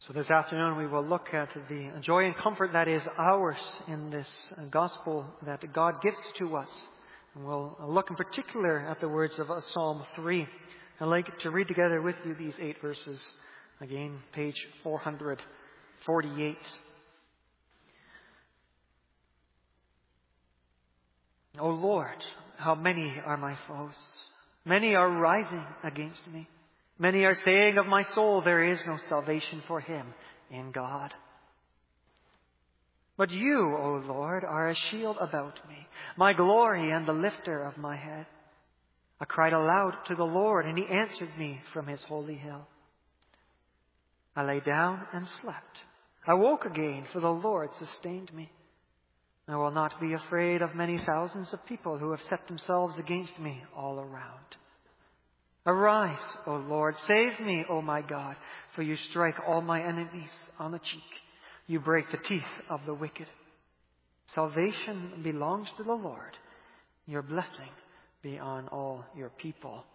So this afternoon we will look at the joy and comfort that is ours in this gospel that God gives to us. And we'll look in particular at the words of Psalm 3. I'd like to read together with you these 8 verses. Again, page 448. O Lord, how many are my foes? Many are rising against me. Many are saying of my soul, there is no salvation for him in God. But you, O Lord, are a shield about me, my glory and the lifter of my head. I cried aloud to the Lord, and he answered me from his holy hill. I lay down and slept. I woke again, for the Lord sustained me. I will not be afraid of many thousands of people who have set themselves against me all around. Arise, O Lord, save me, O my God, for you strike all my enemies on the cheek. You break the teeth of the wicked. Salvation belongs to the Lord. Your blessing be on all your people.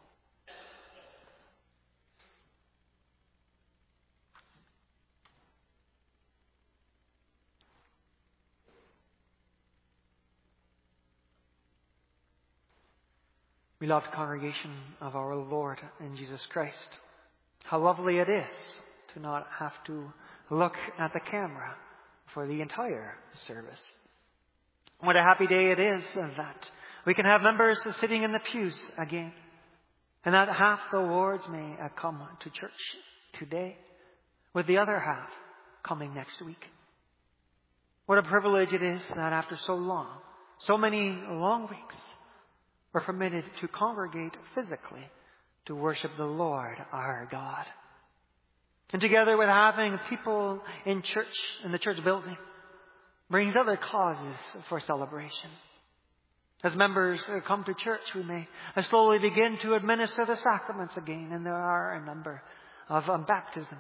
Beloved congregation of our Lord and Jesus Christ, how lovely it is to not have to look at the camera for the entire service. What a happy day it is that we can have members sitting in the pews again, and that half the wards may come to church today, with the other half coming next week. What a privilege it is that after so long, so many long weeks, we're permitted to congregate physically to worship the Lord our God. And together with having people in church, in the church building, brings other causes for celebration. As members come to church, we may slowly begin to administer the sacraments again, and there are a number of baptisms.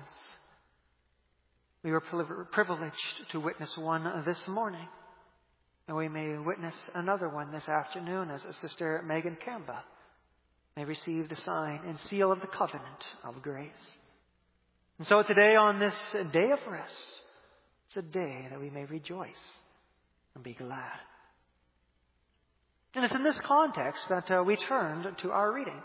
We were privileged to witness one this morning. And we may witness another one this afternoon as Sister Megan Kamba may receive the sign and seal of the covenant of grace. And so today, on this day of rest, it's a day that we may rejoice and be glad. And it's in this context that we turned to our reading.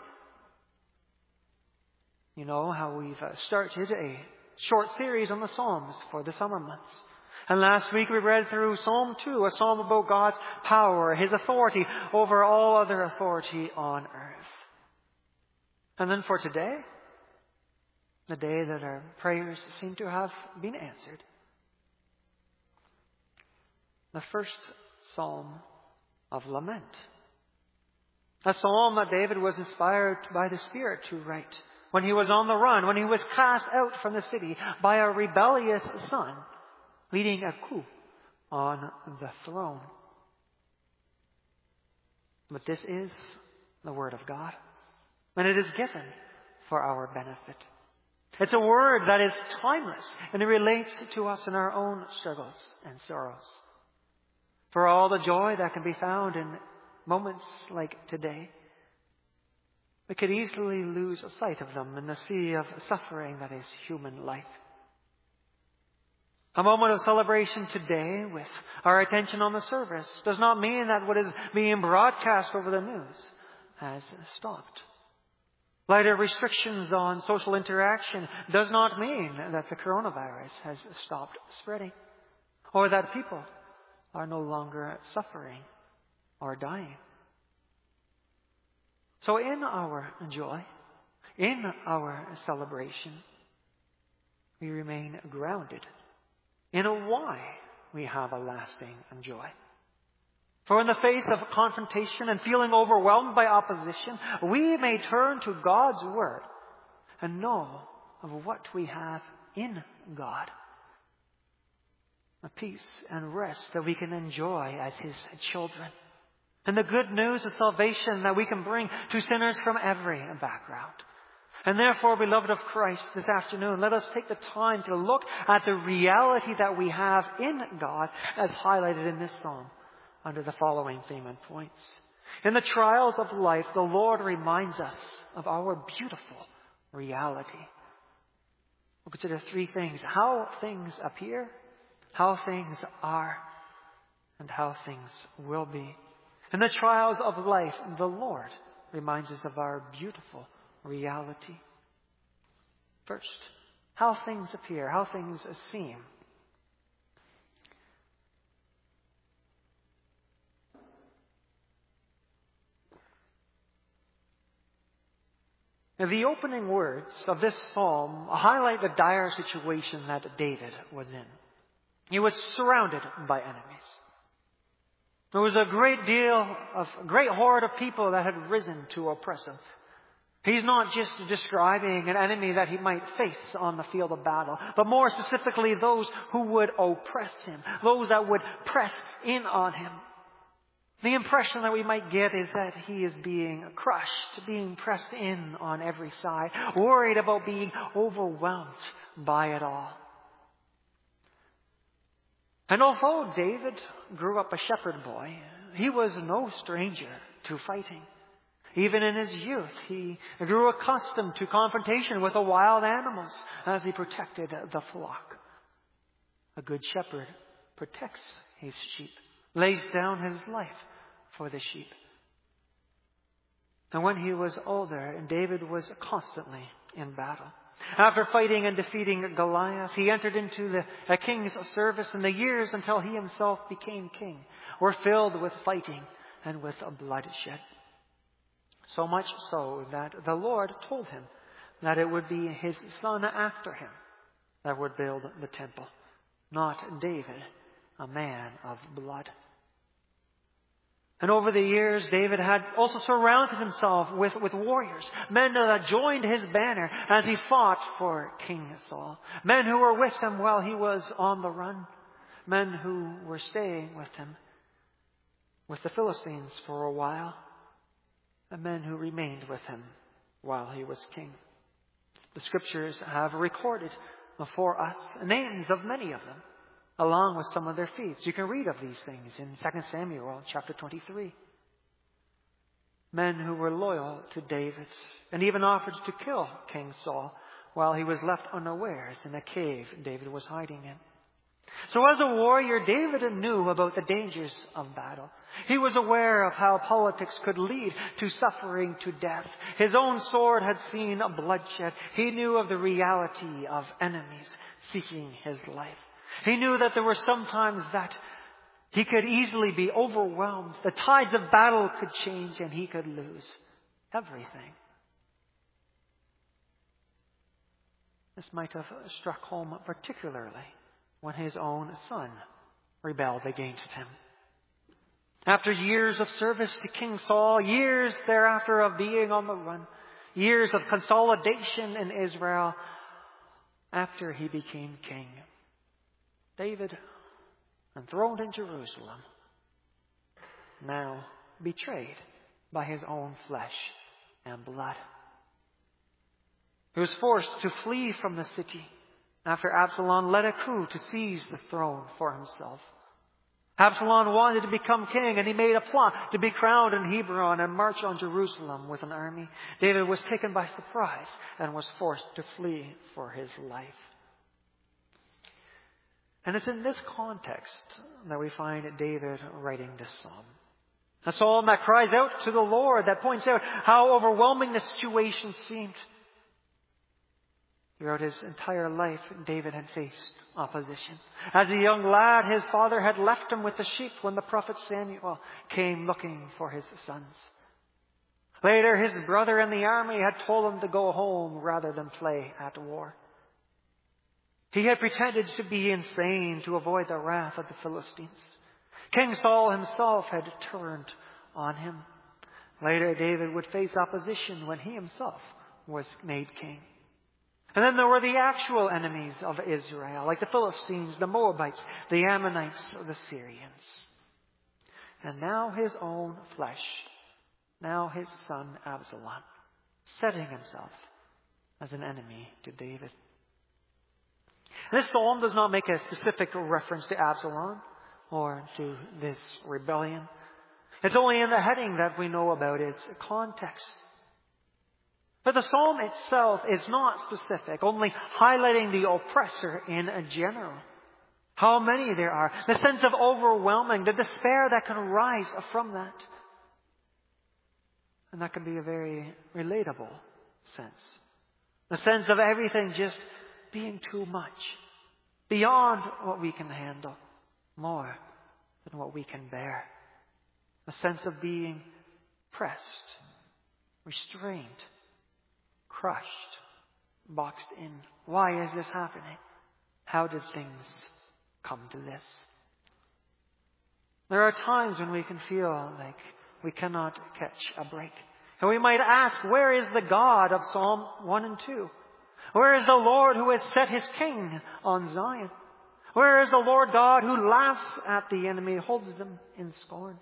You know how we've started a short series on the Psalms for the summer months. And last week we read through Psalm 2, a psalm about God's power, His authority over all other authority on earth. And then for today, the day that our prayers seem to have been answered, the first psalm of lament. A psalm that David was inspired by the Spirit to write when he was on the run, when he was cast out from the city by a rebellious son, leading a coup on the throne. But this is the Word of God, and it is given for our benefit. It's a word that is timeless, and it relates to us in our own struggles and sorrows. For all the joy that can be found in moments like today, we could easily lose sight of them in the sea of suffering that is human life. A moment of celebration today with our attention on the service does not mean that what is being broadcast over the news has stopped. Lighter restrictions on social interaction does not mean that the coronavirus has stopped spreading, or that people are no longer suffering or dying. So in our joy, in our celebration, we remain grounded in why we have a lasting joy. For in the face of confrontation and feeling overwhelmed by opposition, we may turn to God's Word and know of what we have in God. A peace and rest that we can enjoy as His children. And the good news of salvation that we can bring to sinners from every background. And therefore, beloved of Christ, this afternoon, let us take the time to look at the reality that we have in God as highlighted in this psalm under the following theme and points. In the trials of life, the Lord reminds us of our beautiful reality. We'll consider three things: how things appear, how things are, and how things will be. In the trials of life, the Lord reminds us of our beautiful reality. First, how things appear, how things seem. Now, the opening words of this psalm highlight the dire situation that David was in. He was surrounded by enemies. There was a great horde of people that had risen to oppress him. He's not just describing an enemy that he might face on the field of battle, but more specifically those who would oppress him, those that would press in on him. The impression that we might get is that he is being crushed, being pressed in on every side, worried about being overwhelmed by it all. And although David grew up a shepherd boy, he was no stranger to fighting. Even in his youth, he grew accustomed to confrontation with the wild animals as he protected the flock. A good shepherd protects his sheep, lays down his life for the sheep. And when he was older, David was constantly in battle. After fighting and defeating Goliath, he entered into the king's service, and the years until he himself became king were filled with fighting and with bloodshed. So much so that the Lord told him that it would be his son after him that would build the temple, not David, a man of blood. And over the years, David had also surrounded himself with warriors, men that joined his banner as he fought for King Saul, men who were with him while he was on the run, men who were staying with him with the Philistines for a while, and men who remained with him while he was king. The Scriptures have recorded for us names of many of them, along with some of their feats. You can read of these things in 2 Samuel chapter 23. Men who were loyal to David and even offered to kill King Saul while he was left unawares in a cave David was hiding in. So as a warrior, David knew about the dangers of battle. He was aware of how politics could lead to suffering, to death. His own sword had seen bloodshed. He knew of the reality of enemies seeking his life. He knew that there were some times that he could easily be overwhelmed. The tides of battle could change and he could lose everything. This might have struck home particularly when his own son rebelled against him. After years of service to King Saul, years thereafter of being on the run, years of consolidation in Israel, after he became king, David, enthroned in Jerusalem, now betrayed by his own flesh and blood. He was forced to flee from the city after Absalom led a coup to seize the throne for himself. Absalom wanted to become king, and he made a plot to be crowned in Hebron and march on Jerusalem with an army. David was taken by surprise and was forced to flee for his life. And it's in this context that we find David writing this psalm. A psalm that cries out to the Lord, that points out how overwhelming the situation seemed. Throughout his entire life, David had faced opposition. As a young lad, his father had left him with the sheep when the prophet Samuel came looking for his sons. Later, his brother in the army had told him to go home rather than play at war. He had pretended to be insane to avoid the wrath of the Philistines. King Saul himself had turned on him. Later, David would face opposition when he himself was made king. And then there were the actual enemies of Israel, like the Philistines, the Moabites, the Ammonites, the Syrians. And now his own flesh, now his son Absalom, setting himself as an enemy to David. This psalm does not make a specific reference to Absalom or to this rebellion. It's only in the heading that we know about its context. But the psalm itself is not specific, only highlighting the oppressor in general. How many there are, the sense of overwhelming, the despair that can rise from that. And that can be a very relatable sense. The sense of everything just being too much, beyond what we can handle, more than what we can bear. A sense of being pressed, restrained, crushed, boxed in. Why is this happening? How did things come to this? There are times when we can feel like we cannot catch a break. And we might ask, where is the God of Psalm 1 and 2? Where is the Lord who has set his king on Zion? Where is the Lord God who laughs at the enemy, holds them in scorn?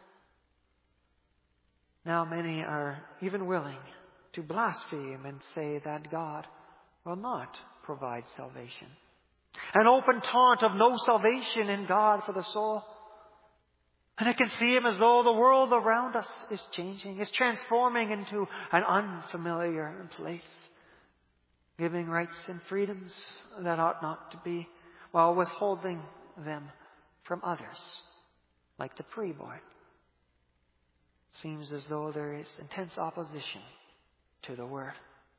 Now many are even willing to blaspheme and say that God will not provide salvation. An open taunt of no salvation in God for the soul. And it can seem as though the world around us is changing, is transforming into an unfamiliar place, giving rights and freedoms that ought not to be, while withholding them from others, like the preborn. Seems as though there is intense opposition to the word.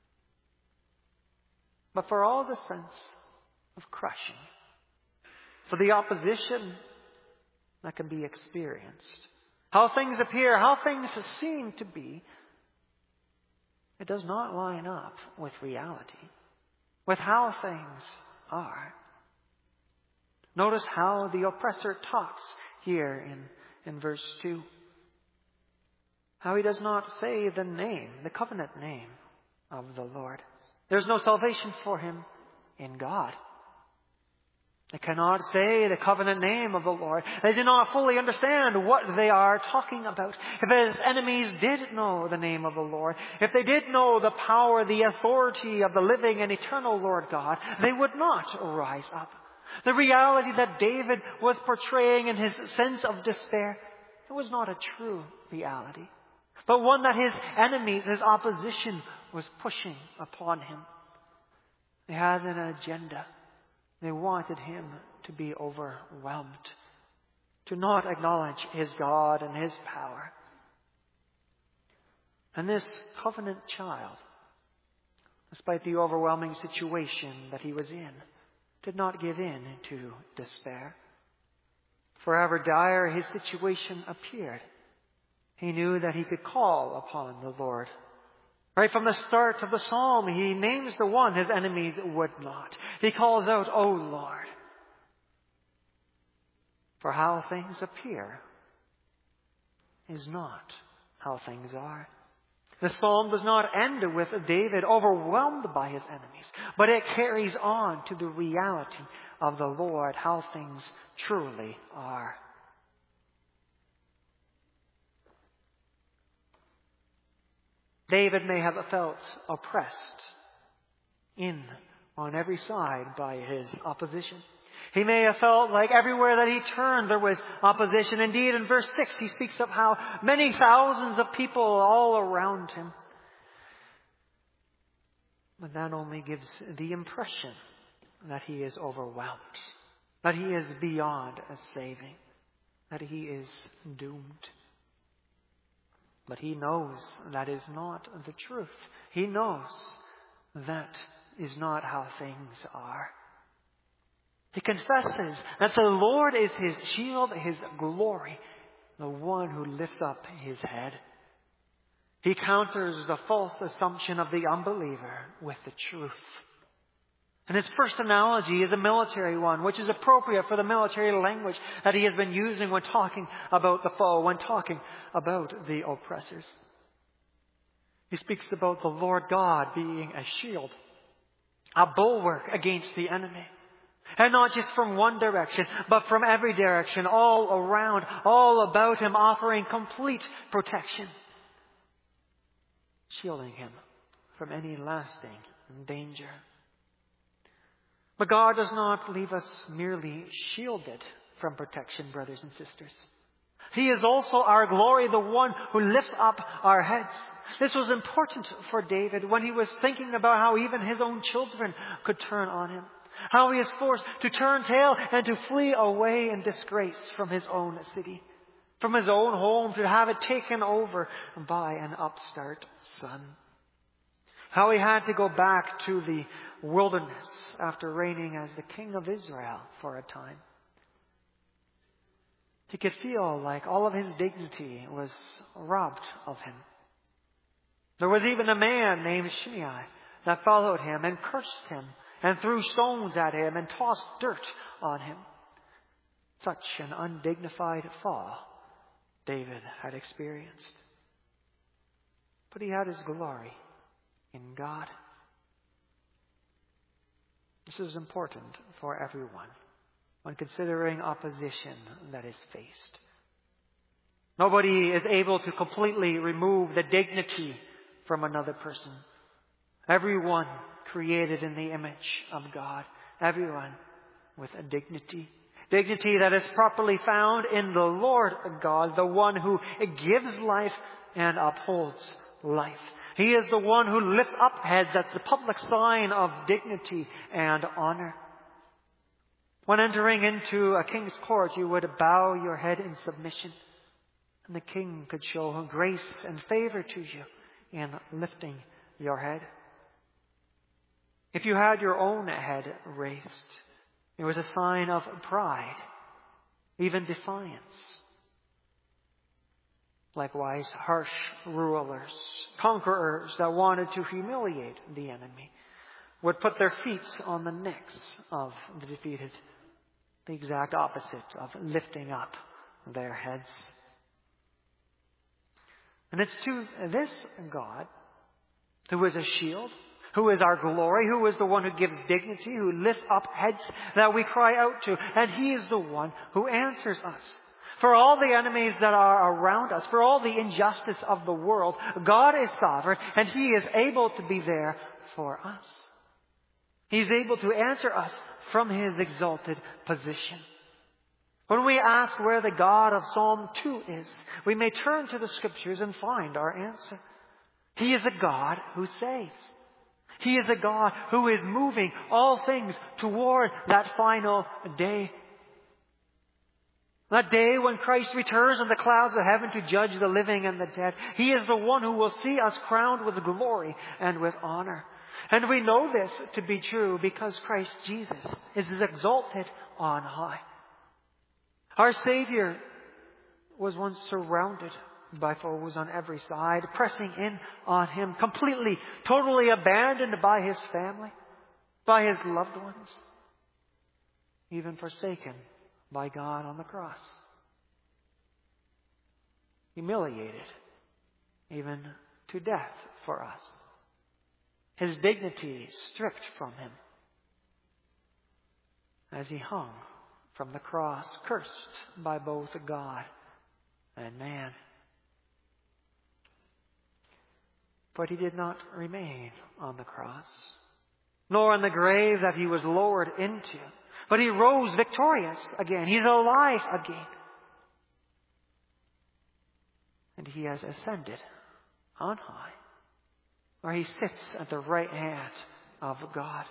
But for all the sense of crushing, for the opposition that can be experienced, how things appear, how things seem to be, it does not line up with reality, with how things are. Notice how the oppressor talks here in verse 2. How he does not say the name, the covenant name of the Lord. There's no salvation for him in God. They cannot say the covenant name of the Lord. They do not fully understand what they are talking about. If his enemies did know the name of the Lord, if they did know the power, the authority of the living and eternal Lord God, they would not rise up. The reality that David was portraying in his sense of despair, it was not a true reality, but one that his enemies, his opposition, was pushing upon him. They had an agenda. They wanted him to be overwhelmed, to not acknowledge his God and his power. And this covenant child, despite the overwhelming situation that he was in, did not give in to despair. Forever dire his situation appeared, he knew that he could call upon the Lord. Right from the start of the psalm, he names the one his enemies would not. He calls out, "O Lord." For how things appear is not how things are. The psalm does not end with David overwhelmed by his enemies, but it carries on to the reality of the Lord, how things truly are. David may have felt oppressed on every side by his opposition. He may have felt like everywhere that he turned there was opposition. Indeed, in verse 6, he speaks of how many thousands of people all around him. But that only gives the impression that he is overwhelmed, that he is beyond a saving, that he is doomed. But he knows that is not the truth. He knows that is not how things are. He confesses that the Lord is his shield, his glory, the one who lifts up his head. He counters the false assumption of the unbeliever with the truth. And his first analogy is a military one, which is appropriate for the military language that he has been using when talking about the foe, when talking about the oppressors. He speaks about the Lord God being a shield, a bulwark against the enemy. And not just from one direction, but from every direction, all around, all about him, offering complete protection, shielding him from any lasting danger. But God does not leave us merely shielded from protection, brothers and sisters. He is also our glory, the one who lifts up our heads. This was important for David when he was thinking about how even his own children could turn on him. How he is forced to turn tail and to flee away in disgrace from his own city, from his own home, to have it taken over by an upstart son. How he had to go back to the wilderness after reigning as the king of Israel for a time. He could feel like all of his dignity was robbed of him. There was even a man named Shimei that followed him and cursed him and threw stones at him and tossed dirt on him. Such an undignified fall David had experienced. But he had his glory in God. This is important for everyone when considering opposition that is faced. Nobody is able to completely remove the dignity from another person. Everyone created in the image of God. Everyone with a dignity. Dignity that is properly found in the Lord God, the one who gives life and upholds life. He is the one who lifts up heads. That's the public sign of dignity and honor. When entering into a king's court, you would bow your head in submission, and the king could show grace and favor to you in lifting your head. If you had your own head raised, it was a sign of pride, even defiance. Likewise, harsh rulers, conquerors that wanted to humiliate the enemy, would put their feet on the necks of the defeated, the exact opposite of lifting up their heads. And it's to this God, who is a shield, who is our glory, who is the one who gives dignity, who lifts up heads, that we cry out to. And He is the one who answers us. For all the enemies that are around us, for all the injustice of the world, God is sovereign, and He is able to be there for us. He's able to answer us from His exalted position. When we ask where the God of Psalm 2 is, we may turn to the Scriptures and find our answer. He is a God who saves. He is a God who is moving all things toward that final day. That day when Christ returns in the clouds of heaven to judge the living and the dead. He is the one who will see us crowned with glory and with honor. And we know this to be true because Christ Jesus is exalted on high. Our Savior was once surrounded by foes on every side, pressing in on Him, completely, totally abandoned by His family, by His loved ones, even forsaken by God on the cross. Humiliated, even to death for us. His dignity stripped from Him as He hung from the cross, cursed by both God and man. But He did not remain on the cross, nor in the grave that He was lowered into. But He rose victorious again. He's alive again. And He has ascended on high, where He sits at the right hand of God.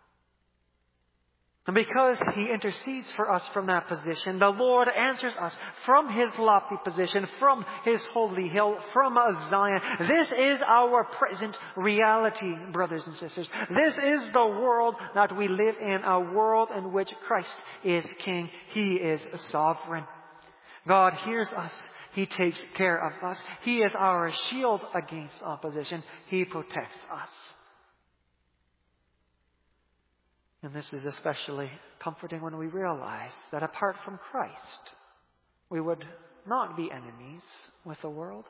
And because He intercedes for us from that position, the Lord answers us from His lofty position, from His holy hill, from Zion. This is our present reality, brothers and sisters. This is the world that we live in, a world in which Christ is King. He is sovereign. God hears us. He takes care of us. He is our shield against opposition. He protects us. And this is especially comforting when we realize that apart from Christ, we would not be enemies with the world.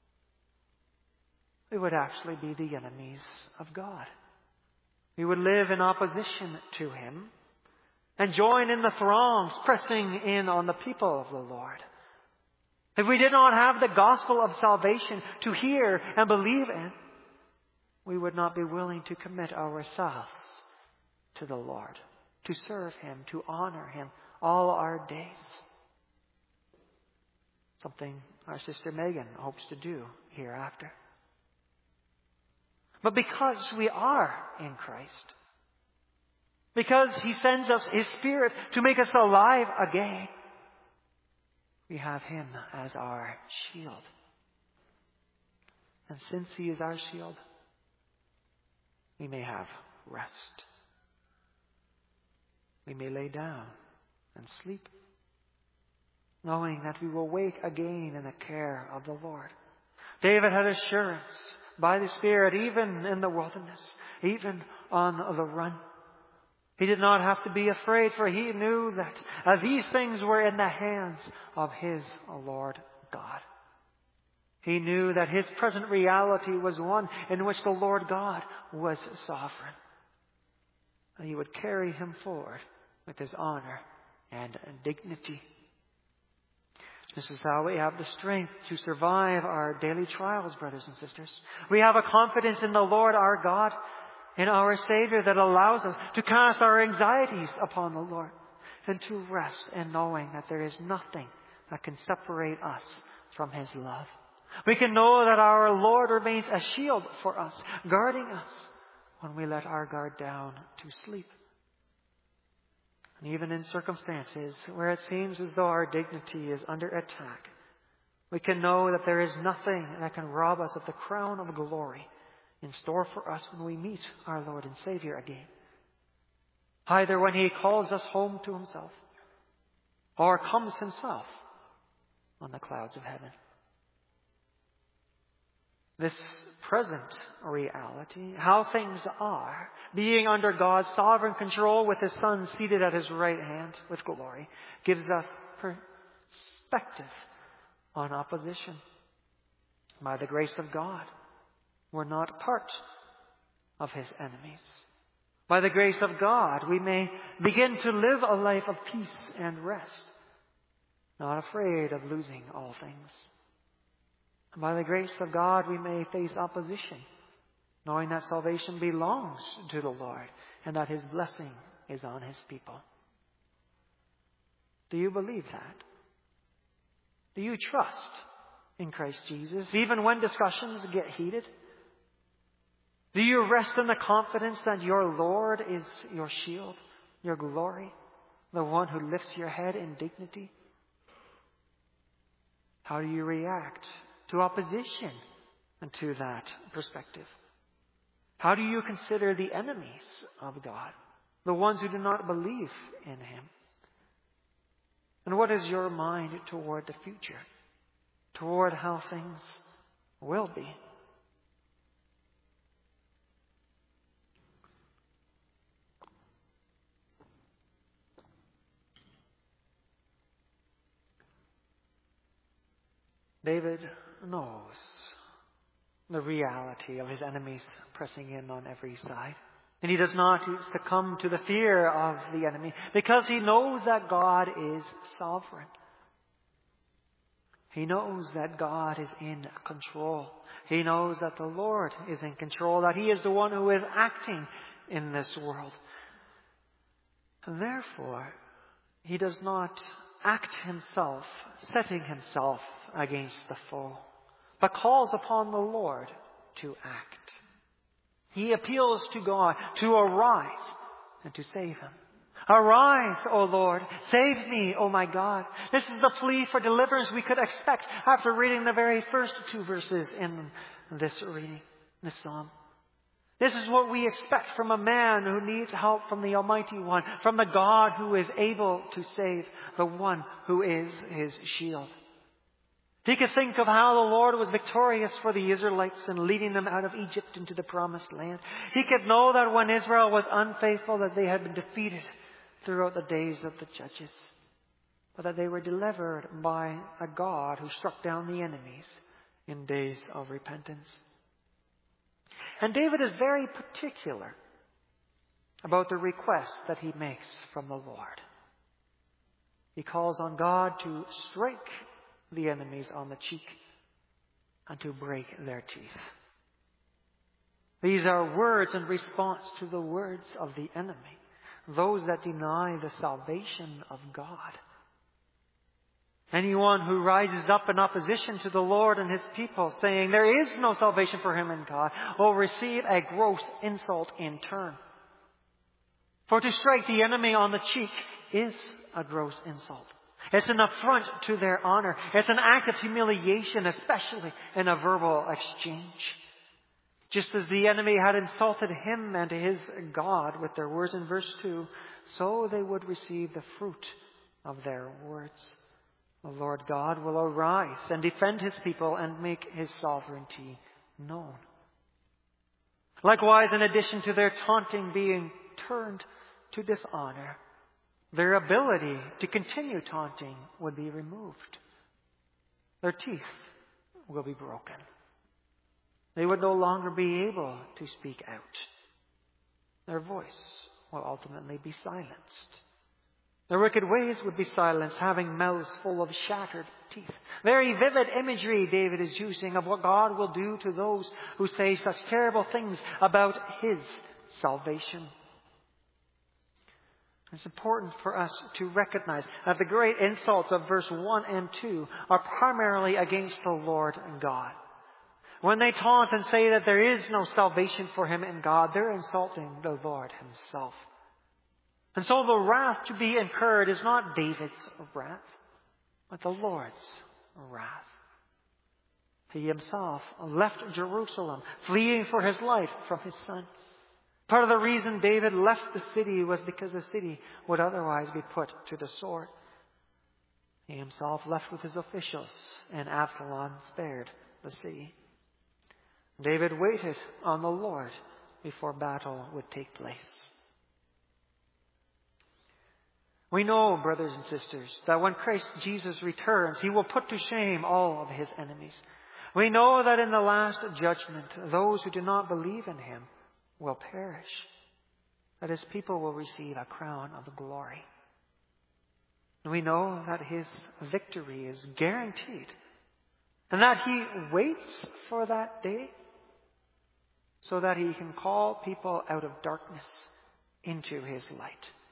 We would actually be the enemies of God. We would live in opposition to Him and join in the throngs pressing in on the people of the Lord. If we did not have the gospel of salvation to hear and believe in, we would not be willing to commit ourselves to the Lord, to serve Him, to honor Him all our days. something our sister Megan hopes to do hereafter. But because we are in Christ, because He sends us His Spirit to make us alive again, we have Him as our shield. And since He is our shield, we may have rest. We may lay down and sleep, knowing that we will wake again in the care of the Lord. David had assurance by the Spirit, even in the wilderness, even on the run. He did not have to be afraid, for he knew that these things were in the hands of his Lord God. He knew that his present reality was one in which the Lord God was sovereign. And He would carry him forward with His honor and dignity. This is how we have the strength to survive our daily trials, brothers and sisters. We have a confidence in the Lord our God, in our Savior, that allows us to cast our anxieties upon the Lord and to rest in knowing that there is nothing that can separate us from His love. We can know that our Lord remains a shield for us, guarding us when we let our guard down to sleep. And even in circumstances where it seems as though our dignity is under attack, we can know that there is nothing that can rob us of the crown of glory in store for us when we meet our Lord and Savior again. Either when He calls us home to Himself or comes Himself on the clouds of heaven. This present reality, how things are, being under God's sovereign control with His Son seated at His right hand with glory, gives us perspective on opposition. By the grace of God, we're not part of His enemies. By the grace of God, we may begin to live a life of peace and rest, not afraid of losing all things. By the grace of God, we may face opposition, knowing that salvation belongs to the Lord and that His blessing is on His people. Do you believe that? Do you trust in Christ Jesus, even when discussions get heated? Do you rest in the confidence that your Lord is your shield, your glory, the one who lifts your head in dignity? How do you react to opposition and to that perspective? How do you consider the enemies of God, the ones who do not believe in Him? And what is your mind toward the future, toward how things will be? David knows the reality of his enemies pressing in on every side. And he does not succumb to the fear of the enemy because he knows that God is sovereign. He knows that God is in control. He knows that the Lord is in control, that He is the one who is acting in this world. And therefore, he does not act himself, setting himself against the foe, but calls upon the Lord to act. He appeals to God to arise and to save him. Arise, O Lord. Save me, O my God. This is the plea for deliverance we could expect after reading the very first two verses in this reading, this psalm. This is what we expect from a man who needs help from the Almighty One, from the God who is able to save, the one who is his shield. He could think of how the Lord was victorious for the Israelites in leading them out of Egypt into the promised land. He could know that when Israel was unfaithful, that they had been defeated throughout the days of the judges, but that they were delivered by a God who struck down the enemies in days of repentance. And David is very particular about the request that he makes from the Lord. He calls on God to strike the enemies on the cheek and to break their teeth. These are words in response to the words of the enemy, those that deny the salvation of God. Anyone who rises up in opposition to the Lord and His people, saying there is no salvation for him in God, will receive a gross insult in turn. For to strike the enemy on the cheek is a gross insult. It's an affront to their honor. It's an act of humiliation, especially in a verbal exchange. Just as the enemy had insulted him and his God with their words in verse 2, so they would receive the fruit of their words. The Lord God will arise and defend His people and make His sovereignty known. Likewise, in addition to their taunting being turned to dishonor, their ability to continue taunting would be removed. Their teeth will be broken. They would no longer be able to speak out. Their voice will ultimately be silenced. Their wicked ways would be silenced, having mouths full of shattered teeth. Very vivid imagery David is using of what God will do to those who say such terrible things about His salvation. It's important for us to recognize that the great insults of verse 1 and 2 are primarily against the Lord God. When they taunt and say that there is no salvation for him in God, they're insulting the Lord Himself. And so the wrath to be incurred is not David's wrath, but the Lord's wrath. He himself left Jerusalem, fleeing for his life from his son. Part of the reason David left the city was because the city would otherwise be put to the sword. He himself left with his officials, and Absalom spared the city. David waited on the Lord before battle would take place. We know, brothers and sisters, that when Christ Jesus returns, He will put to shame all of His enemies. We know that in the last judgment, those who do not believe in Him will perish, that His people will receive a crown of glory. And we know that His victory is guaranteed, and that He waits for that day so that He can call people out of darkness into His light.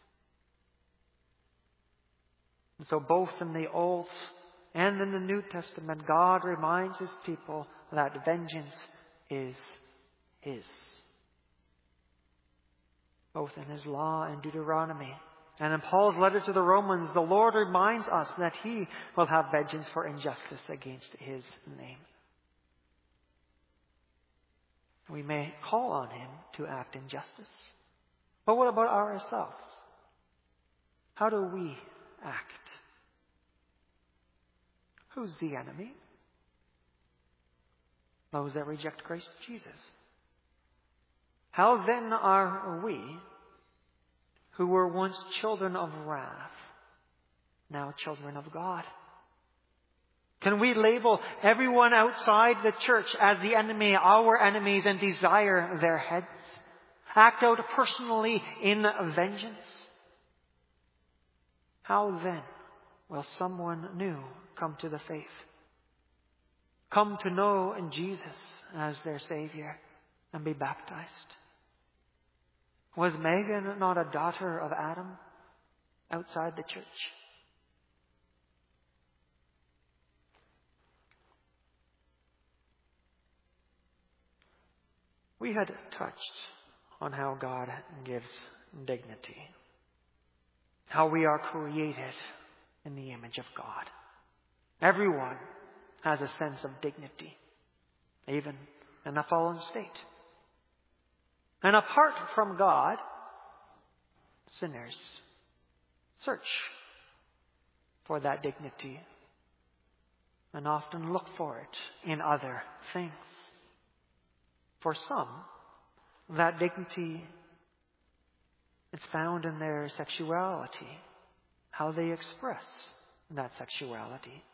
And so both in the Old and in the New Testament, God reminds His people that vengeance is His. Both in His law and Deuteronomy. And in Paul's letter to the Romans, the Lord reminds us that He will have vengeance for injustice against His name. We may call on Him to act in justice. But what about ourselves? How do we act? Who's the enemy? Those that reject Christ Jesus. How then are we, who were once children of wrath, now children of God? Can we label everyone outside the church as the enemy, our enemies, and desire their heads? Act out personally in vengeance? How then will someone new come to the faith? Come to know Jesus as their Savior and be baptized? Was Megan not a daughter of Adam outside the church? We had touched on how God gives dignity. How we are created in the image of God. Everyone has a sense of dignity, even in a fallen state. And apart from God, sinners search for that dignity and often look for it in other things. For some, that dignity is found in their sexuality, how they express that sexuality.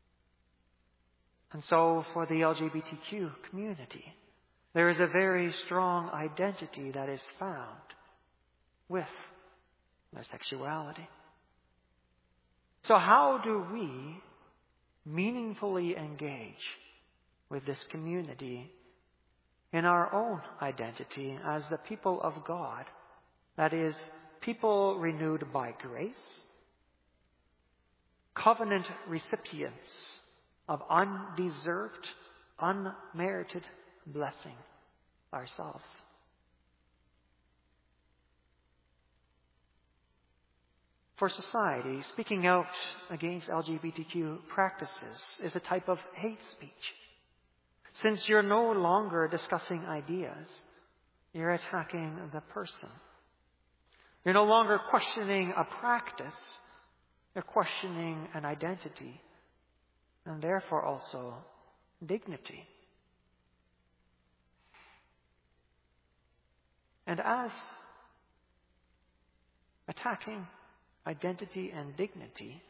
And so for the LGBTQ community, there is a very strong identity that is found with their sexuality. So how do we meaningfully engage with this community in our own identity as the people of God? That is, people renewed by grace, covenant recipients of undeserved, unmerited blessing ourselves. For society, speaking out against LGBTQ practices is a type of hate speech. Since you're no longer discussing ideas, you're attacking the person. You're no longer questioning a practice, you're questioning an identity, and therefore also dignity. And as attacking identity and dignity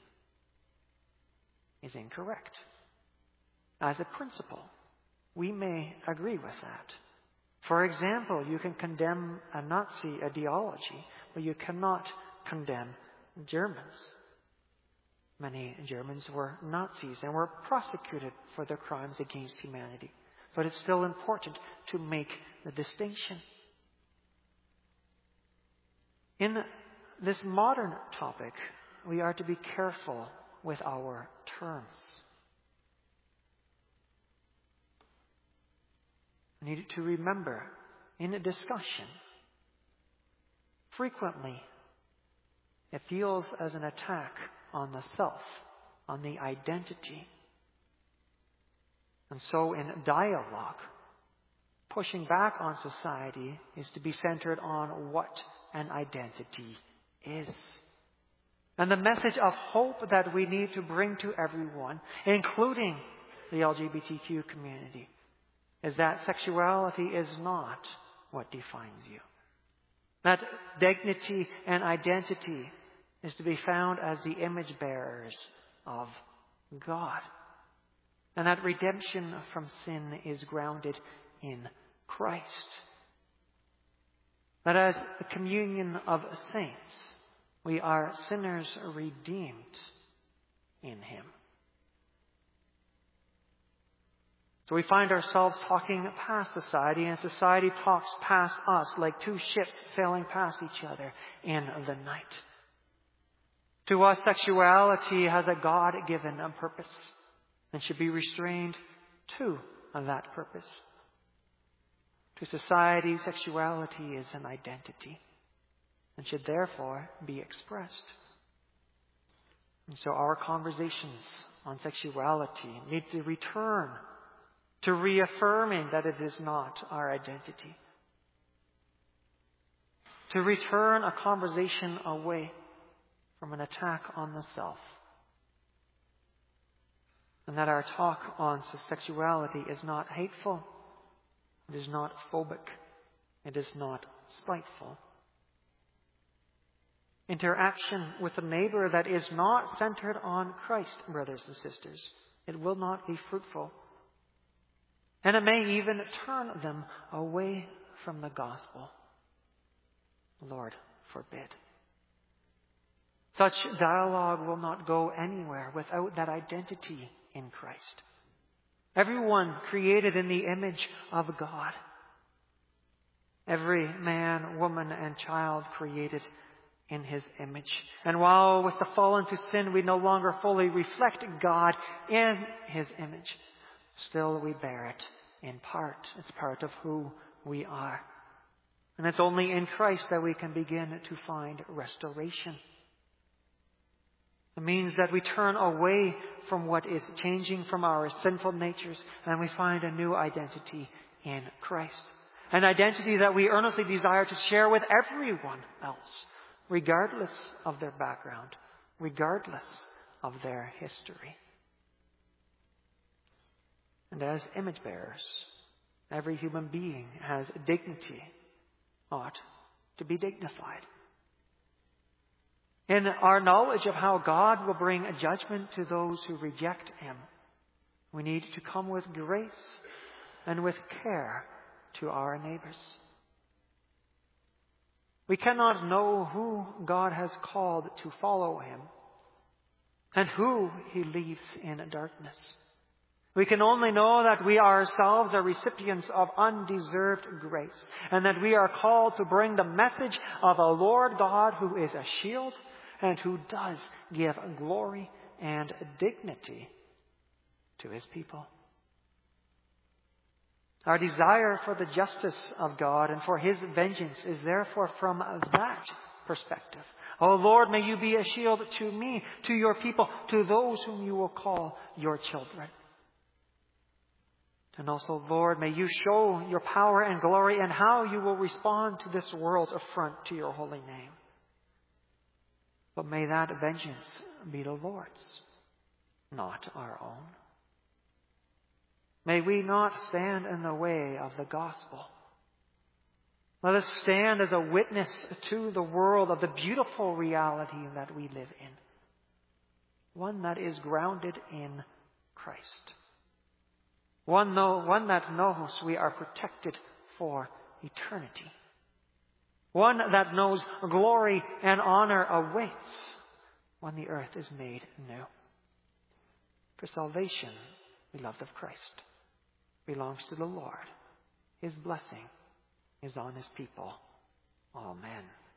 is incorrect, as a principle, we may agree with that. For example, you can condemn a Nazi ideology, but you cannot condemn Germans. Many Germans were Nazis and were prosecuted for their crimes against humanity. But it's still important to make the distinction. In this modern topic, we are to be careful with our terms. We need to remember, in a discussion, frequently it feels as an attack on the self, on the identity. And so in dialogue, pushing back on society is to be centered on what an identity is. And the message of hope that we need to bring to everyone, including the LGBTQ community, is that sexuality is not what defines you. That dignity and identity is to be found as the image bearers of God. And that redemption from sin is grounded in Christ. That as the communion of saints, we are sinners redeemed in Him. So we find ourselves talking past society, and society talks past us like two ships sailing past each other in the night. To us, sexuality has a God-given purpose and should be restrained to that purpose. To society, sexuality is an identity and should therefore be expressed. And so our conversations on sexuality need to return to reaffirming that it is not our identity. To return a conversation away from an attack on the self. And that our talk on sexuality is not hateful, it is not phobic, it is not spiteful. Interaction with a neighbor that is not centered on Christ, brothers and sisters, it will not be fruitful. And it may even turn them away from the gospel. Lord forbid. Such dialogue will not go anywhere without that identity in Christ. Everyone created in the image of God. Every man, woman, and child created in His image. And while with the fall into sin we no longer fully reflect God in His image, still we bear it in part. It's part of who we are. And it's only in Christ that we can begin to find restoration. It means that we turn away from what is changing from our sinful natures and we find a new identity in Christ. An identity that we earnestly desire to share with everyone else, regardless of their background, regardless of their history. And as image bearers, every human being has dignity, ought to be dignified. In our knowledge of how God will bring a judgment to those who reject Him, we need to come with grace and with care to our neighbors. We cannot know who God has called to follow Him and who He leaves in darkness. We can only know that we ourselves are recipients of undeserved grace and that we are called to bring the message of a Lord God who is a shield and who does give glory and dignity to his people. Our desire for the justice of God and for his vengeance is therefore from that perspective. Oh Lord, may you be a shield to me, to your people, to those whom you will call your children. And also, Lord, may you show your power and glory and how you will respond to this world's affront to your holy name. But may that vengeance be the Lord's, not our own. May we not stand in the way of the gospel. Let us stand as a witness to the world of the beautiful reality that we live in. One that is grounded in Christ. One that knows we are protected for eternity. One that knows glory and honor awaits when the earth is made new. For salvation, beloved of Christ, belongs to the Lord. His blessing is on his people. Amen.